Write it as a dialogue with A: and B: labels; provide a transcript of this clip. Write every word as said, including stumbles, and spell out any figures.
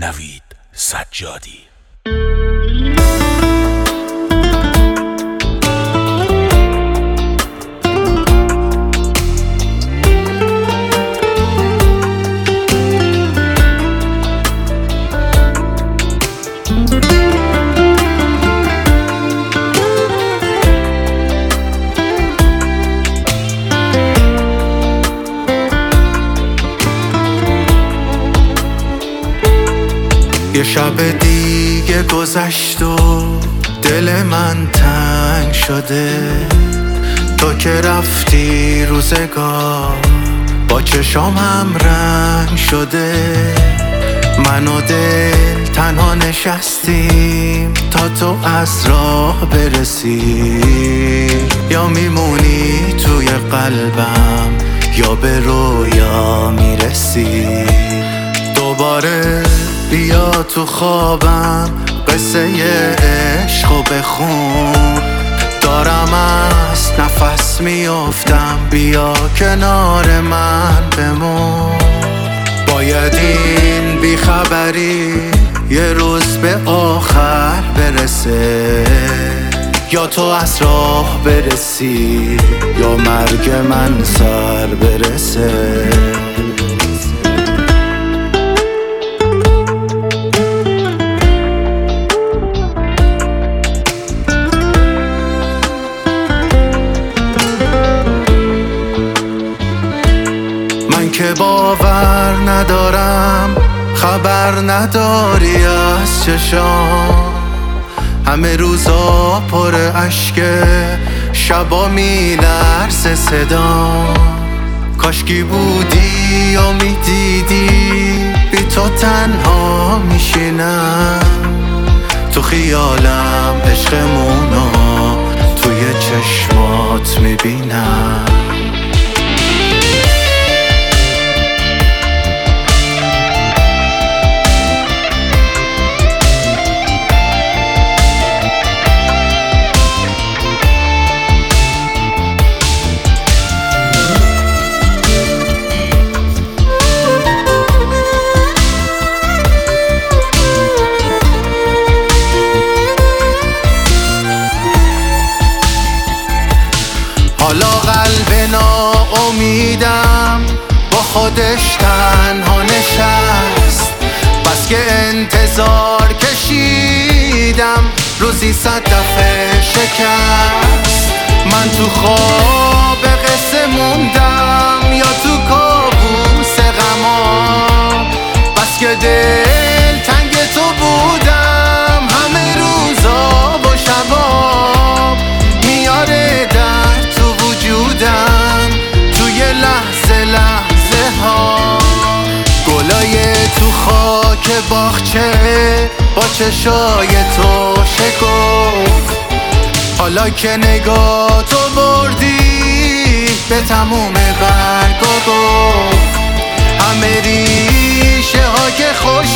A: نوید سجادی.
B: یه شب دیگه گذشت و دل من تنگ شده، تو که رفتی روزگار با چشامم رنگ شده. من و دل تنها نشستیم تا تو از راه برسی، یا میمونی توی قلبم یا به رویا میرسی. دوباره بیا تو خوابم قصه عشقو بخون، دارم از نفس میافتم، بیا کنار من بمون. باید این بیخبری یه روز به آخر برسه، یا تو از راه برسی یا مرگ من سر برسه. که باور ندارم خبر نداری از چشام، همه روزا پر اشکه شبا میلرزه صدام. کاشکی بودی یا میدیدی بی تو تنها میشینم، تو خیالم عشقمونو توی چشمات میبینم. حالا قلب ناامیدم با خودش تنها نشست، بس که انتظار کشیدم روزی صد دفعه شکست. من تو خواب قصه موندم یا تو کابوس غما، بس که دل تنگ تو بودم همه روزا و شبا. میاره درد تو وجودم توی لحظه لحظه ها، گلای تو خاک باغچه با چشای تو شکفت. حالا که نگاه تو بردی به تموم برگ و گفت، همه ریشه ها که خوش